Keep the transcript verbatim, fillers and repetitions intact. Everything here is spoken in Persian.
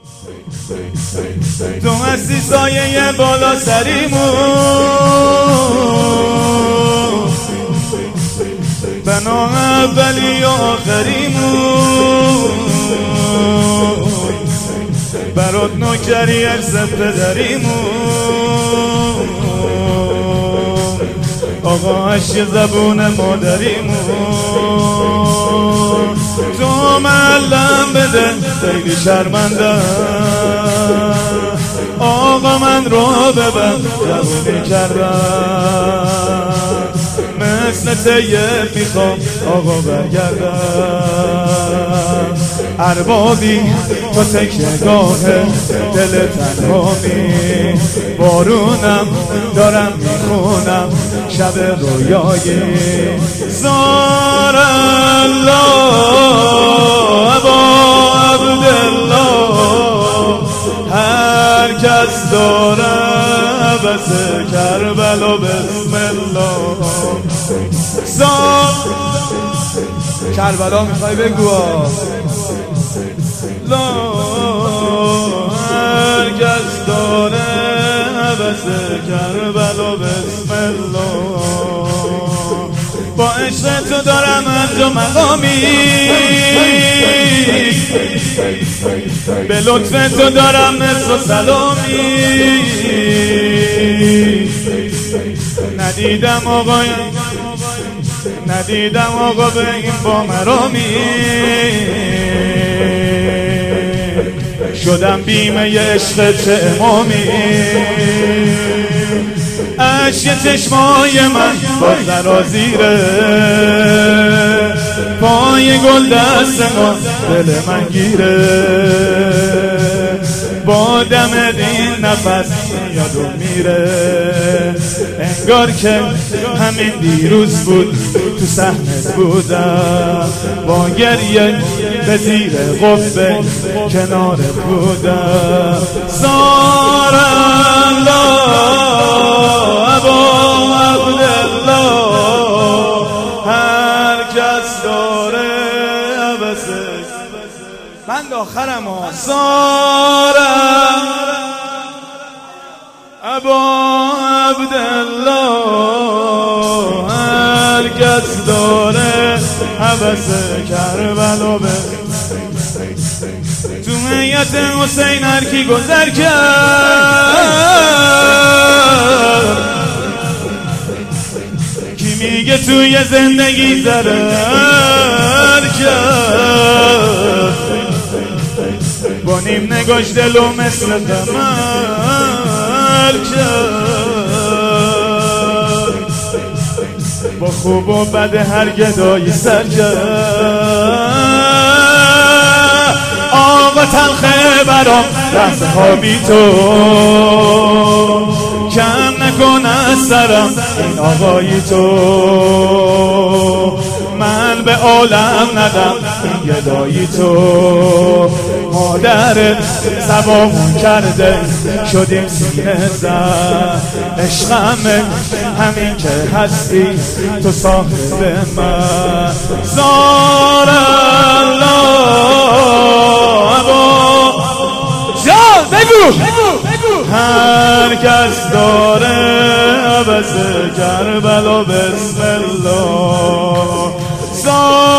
تو هستی سایه بالا سریمون، بنا اولی و آخریمون، برات نوکری ارز پدریمون، آقا عشق زبون مادریمون. تو معلم بده خیلی شرمندم، آقا من رو ببر جوونی کردم، مثل طیب میخوام آقا برگردم. اربابی تو تکیه‌گاه دل تنهامی، بارونم دارم میخونم شب رویایی. زار الله ابا عبدالله، هر کس داره بس کربلا بسم الله. زار کربلا میخوای بگو لا، هر کس داره بس کربلا بسم الله. با عشق تو دارم عرض و مقامی، به لطف تو دارم نصف و سلامی. ندیدم آقا ندیدم آقا به این با مرامی، شدم بیمه عشق چه امامی. عشق چشمای من با زرازیره، پای گل دست ما دل من گیره. با دم این نفس یادم میره، انگار که همین دیروز بود تو صحنه بودم، با گریه به زیر قبه کنارت بودم. زار الله ابا عبدالله، هر کس داره عبسه. بند آخرم ها. زارم ابا عبدالله، هر کس داره عبسه کربلا به. تو میت حسین هر کی گذر کرد، کی میگه توی زندگی ضرر کرد. با نیم نگاش دلو مثل قمر کرد، با خوب و بد هر گدایی سر کرد. آقا تلخه برام لحظه ها بی تو، کم نکن از سرم این آقایی تو. من به عالم ندم این گدایی تو، مادرت سبامون کرده شدیم سینه زد. عشقمه همین که هستی تو صاحب من. زار الله ابا جان بگو، هر کس داره عبس کربلا بسم الله. زار